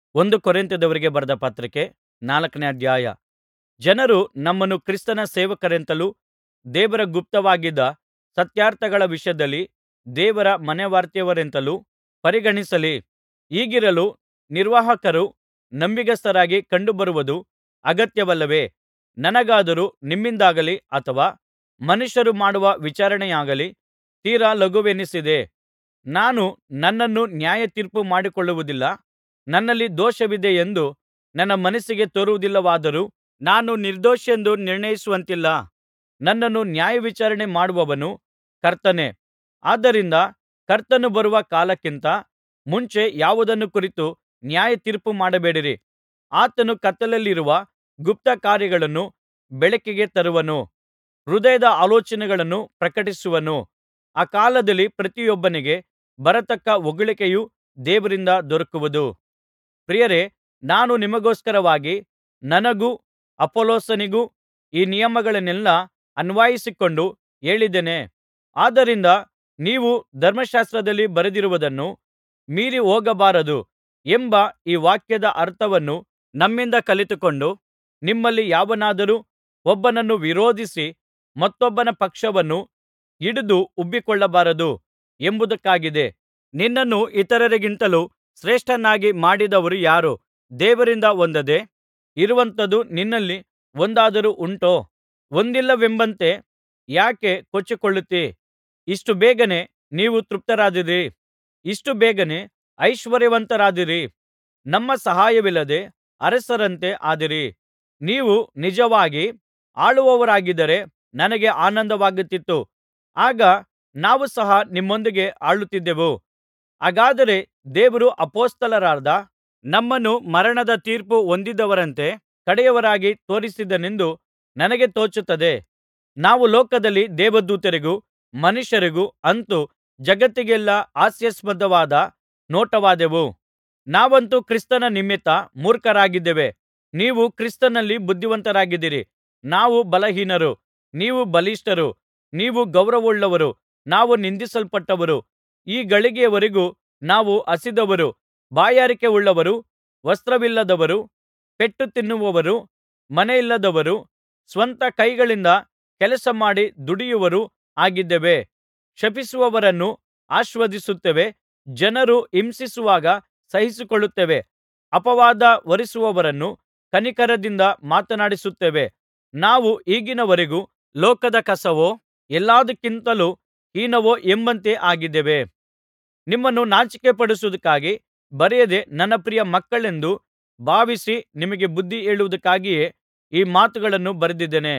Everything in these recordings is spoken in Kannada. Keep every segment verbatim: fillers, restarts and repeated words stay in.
ಒಂದು ಕೊರಿಂಥದವರಿಗೆ ಬರೆದ ಪತ್ರಿಕೆ ನಾಲ್ಕನೇ ಅಧ್ಯಾಯ. ಜನರು ನಮ್ಮನ್ನು ಕ್ರಿಸ್ತನ ಸೇವಕರೆಂತಲೂ ದೇವರ ಗುಪ್ತವಾಗಿದ್ದ ಸತ್ಯಾರ್ಥಗಳ ವಿಷಯದಲ್ಲಿ ದೇವರ ಮನೆವಾರ್ತೆಯವರೆಂತಲೂ ಪರಿಗಣಿಸಲಿ. ಹೀಗಿರಲು ನಿರ್ವಾಹಕರು ನಂಬಿಗಸ್ತರಾಗಿ ಕಂಡುಬರುವುದು ಅಗತ್ಯವಲ್ಲವೇ? ನನಗಾದರೂ ನಿಮ್ಮಿಂದಾಗಲಿ ಅಥವಾ ಮನುಷ್ಯರು ಮಾಡುವ ವಿಚಾರಣೆಯಾಗಲಿ ತೀರಾ ಲಘುವೆನಿಸಿದೆ. ನಾನು ನನ್ನನ್ನು ನ್ಯಾಯತೀರ್ಪು ಮಾಡಿಕೊಳ್ಳುವುದಿಲ್ಲ. ನನ್ನಲ್ಲಿ ದೋಷವಿದೆಯೆಂದು ನನ್ನ ಮನಸ್ಸಿಗೆ ತೋರುವುದಿಲ್ಲವಾದರೂ ನಾನು ನಿರ್ದೋಷಿಯೆಂದು ನಿರ್ಣಯಿಸುವಂತಿಲ್ಲ. ನನ್ನನ್ನು ನ್ಯಾಯವಿಚಾರಣೆ ಮಾಡುವವನು ಕರ್ತನೇ. ಆದ್ದರಿಂದ ಕರ್ತನು ಬರುವ ಕಾಲಕ್ಕಿಂತ ಮುಂಚೆ ಯಾವುದನ್ನು ಕುರಿತು ನ್ಯಾಯತೀರ್ಪು ಮಾಡಬೇಡಿರಿ. ಆತನು ಕತ್ತಲೆಯಲ್ಲಿರುವ ಗುಪ್ತಕಾರ್ಯಗಳನ್ನು ಬೆಳಕಿಗೆ ತರುವನು, ಹೃದಯದ ಆಲೋಚನೆಗಳನ್ನು ಪ್ರಕಟಿಸುವನು. ಆ ಕಾಲದಲ್ಲಿ ಪ್ರತಿಯೊಬ್ಬನಿಗೆ ಬರತಕ್ಕ ಹೊಗಳಿಕೆಯು ದೇವರಿಂದ ದೊರಕುವುದು. ಪ್ರಿಯರೇ, ನಾನು ನಿಮಗೋಸ್ಕರವಾಗಿ ನನಗೂ ಅಪೊಲ್ಲೋಸನಿಗೂ ಈ ನಿಯಮಗಳನ್ನೆಲ್ಲಾ ಅನ್ವಯಿಸಿಕೊಂಡು ಹೇಳಿದ್ದೇನೆ. ಆದ್ದರಿಂದ ನೀವು ಧರ್ಮಶಾಸ್ತ್ರದಲ್ಲಿ ಬರೆದಿರುವುದನ್ನು ಮೀರಿಹೋಗಬಾರದು ಎಂಬ ಈ ವಾಕ್ಯದ ಅರ್ಥವನ್ನು ನಮ್ಮಿಂದ ಕಲಿತುಕೊಂಡು, ನಿಮ್ಮಲ್ಲಿ ಯಾವನಾದರೂ ಒಬ್ಬನನ್ನು ವಿರೋಧಿಸಿ ಮತ್ತೊಬ್ಬನ ಪಕ್ಷವನ್ನು ಹಿಡಿದು ಉಬ್ಬಿಕೊಳ್ಳಬಾರದು ಎಂಬುದಕ್ಕಾಗಿದೆ. ನಿನ್ನನ್ನು ಇತರರಿಗಿಂತಲೂ ಶ್ರೇಷ್ಠನನ್ನಾಗಿ ಮಾಡಿದವರು ಯಾರು? ದೇವರಿಂದ ಹೊಂದದೆ ಇರುವಂಥದ್ದು ನಿನ್ನಲ್ಲಿ ಒಂದಾದರೂ ಉಂಟೋ? ಹೊಂದಿಲ್ಲವೆಂಬಂತೆ ಯಾಕೆ ಕೊಚ್ಚಿಕೊಳ್ಳುತ್ತೀ? ಇಷ್ಟು ಬೇಗನೆ ನೀವು ತೃಪ್ತರಾದಿರಿ, ಇಷ್ಟು ಬೇಗನೆ ಐಶ್ವರ್ಯವಂತರಾದಿರಿ. ನಮ್ಮ ಸಹಾಯವಿಲ್ಲದೆ ಅರಸರಂತೆ ಆದಿರಿ. ನೀವು ನಿಜವಾಗಿ ಆಳುವವರಾಗಿದ್ದರೆ ನನಗೆ ಆನಂದವಾಗುತ್ತಿತ್ತು. ಆಗ ನಾವು ಸಹ ನಿಮ್ಮೊಂದಿಗೆ ಆಳುತ್ತಿದ್ದೆವು. ಹಾಗಾದರೆ ದೇವರು ಅಪೊಸ್ತಲರಾದ ನಮ್ಮನ್ನು ಮರಣದ ತೀರ್ಪು ಹೊಂದಿದವರಂತೆ ಕಡೆಯವರಾಗಿ ತೋರಿಸಿದನೆಂದು ನನಗೆ ತೋಚುತ್ತದೆ. ನಾವು ಲೋಕದಲ್ಲಿ ದೇವದೂತರಿಗೂ ಮನುಷ್ಯರಿಗೂ ಅಂತು ಜಗತ್ತಿಗೆಲ್ಲಾ ಹಾಸ್ಯಾಸ್ಪದವಾದ ನೋಟವಾದೆವು. ನಾವಂತೂ ಕ್ರಿಸ್ತನ ನಿಮಿತ್ತ ಮೂರ್ಖರಾಗಿದ್ದೇವೆ. ನೀವು ಕ್ರಿಸ್ತನಲ್ಲಿ ಬುದ್ಧಿವಂತರಾಗಿದ್ದೀರಿ. ನಾವು ಬಲಹೀನರು, ನೀವು ಬಲಿಷ್ಠರು. ನೀವು ಗೌರವವುಳ್ಳವರು, ನಾವು ನಿಂದಿಸಲ್ಪಟ್ಟವರು. ಈ ಗಳಿಗೆಯವರೆಗೂ ನಾವು ಹಸಿದವರು, ಬಾಯಾರಿಕೆಯುಳ್ಳವರು, ವಸ್ತ್ರವಿಲ್ಲದವರು, ಪೆಟ್ಟು ತಿನ್ನುವವರು, ಮನೆಯಿಲ್ಲದವರು, ಸ್ವಂತ ಕೈಗಳಿಂದ ಕೆಲಸಮಾಡಿ ದುಡಿಯುವವರೂ ಆಗಿದ್ದೇವೆ. ಶಪಿಸುವವರನ್ನು ಆಶೀರ್ವದಿಸುತ್ತೇವೆ, ಜನರು ಹಿಂಸಿಸುವಾಗ ಸಹಿಸಿಕೊಳ್ಳುತ್ತೇವೆ, ಅಪವಾದ ಹೊರಿಸುವವರನ್ನು ಕನಿಕರದಿಂದ ಮಾತನಾಡಿಸುತ್ತೇವೆ. ನಾವು ಈಗಿನವರೆಗೂ ಲೋಕದ ಕಸವೋ ಎಲ್ಲದಕ್ಕಿಂತಲೂ ಹೀನವೋ ಎಂಬಂತೆ ಆಗಿದ್ದೇವೆ. ನಿಮ್ಮನ್ನು ನಾಚಿಕೆಪಡಿಸುವುದಕ್ಕಾಗಿ ಬರೆಯದೆ ನನ್ನ ಪ್ರಿಯ ಮಕ್ಕಳೆಂದು ಭಾವಿಸಿ ನಿಮಗೆ ಬುದ್ಧಿ ಹೇಳುವುದಕ್ಕಾಗಿಯೇ ಈ ಮಾತುಗಳನ್ನು ಬರೆದಿದ್ದೇನೆ.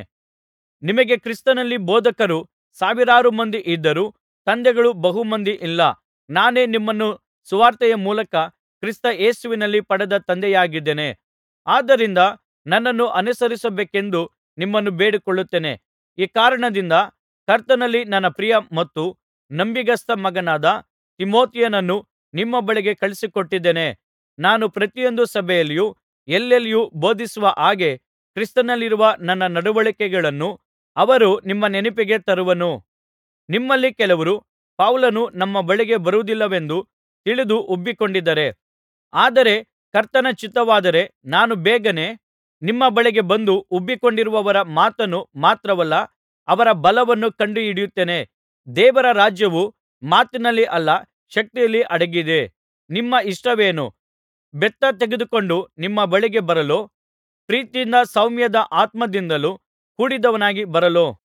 ನಿಮಗೆ ಕ್ರಿಸ್ತನಲ್ಲಿ ಬೋಧಕರು ಸಾವಿರಾರು ಮಂದಿ ಇದ್ದರೂ ತಂದೆಗಳು ಬಹು ಮಂದಿ ಇಲ್ಲ. ನಾನೇ ನಿಮ್ಮನ್ನು ಸುವಾರ್ತೆಯ ಮೂಲಕ ಕ್ರಿಸ್ತ ಯೇಸುವಿನಲ್ಲಿ ಪಡೆದ ತಂದೆಯಾಗಿದ್ದೇನೆ. ಆದ್ದರಿಂದ ನನ್ನನ್ನು ಅನುಸರಿಸಬೇಕೆಂದು ನಿಮ್ಮನ್ನು ಬೇಡಿಕೊಳ್ಳುತ್ತೇನೆ. ಈ ಕಾರಣದಿಂದ ಕರ್ತನಲ್ಲಿ ನನ್ನ ಪ್ರಿಯ ಮತ್ತು ನಂಬಿಗಸ್ತ ಮಗನಾದ ತಿಮೊಥೆಯನನ್ನು ನಿಮ್ಮ ಬಳಿಗೆ ಕಳುಹಿಸಿಕೊಟ್ಟಿದ್ದೇನೆ. ನಾನು ಪ್ರತಿಯೊಂದು ಸಭೆಯಲ್ಲಿಯೂ ಎಲ್ಲೆಲ್ಲಿಯೂ ಬೋಧಿಸುವ ಹಾಗೆ ಕ್ರಿಸ್ತನಲ್ಲಿರುವ ನನ್ನ ನಡವಳಿಕೆಗಳನ್ನು ಅವರು ನಿಮ್ಮ ನೆನಪಿಗೆ ತರುವನು. ನಿಮ್ಮಲ್ಲಿ ಕೆಲವರು ಪೌಲನು ನಮ್ಮ ಬಳಿಗೆ ಬರುವುದಿಲ್ಲವೆಂದು ತಿಳಿದು ಉಬ್ಬಿಕೊಂಡಿದ್ದಾರೆ. ಆದರೆ ಕರ್ತನ ಚಿತ್ತವಾದರೆ ನಾನು ಬೇಗನೆ ನಿಮ್ಮ ಬಳಿಗೆ ಬಂದು ಉಬ್ಬಿಕೊಂಡಿರುವವರ ಮಾತನ್ನು ಮಾತ್ರವಲ್ಲ, ಅವರ ಬಲವನ್ನು ಕಂಡುಹಿಡಿಯುತ್ತೇನೆ. ದೇವರ ರಾಜ್ಯವು ಮಾತಿನಲ್ಲಿ ಅಲ್ಲ, ಶಕ್ತಿಯಲ್ಲಿ ಅಡಗಿದೆ. ನಿಮ್ಮ ಇಷ್ಟವೇನು? ಬೆತ್ತ ತೆಗೆದುಕೊಂಡು ನಿಮ್ಮ ಬಳಿಗೆ ಬರಲೋ? ಪ್ರೀತಿಯಿಂದ ಸೌಮ್ಯದ ಆತ್ಮದಿಂದಲೂ ಕೂಡಿದವನಾಗಿ ಬರಲೋ?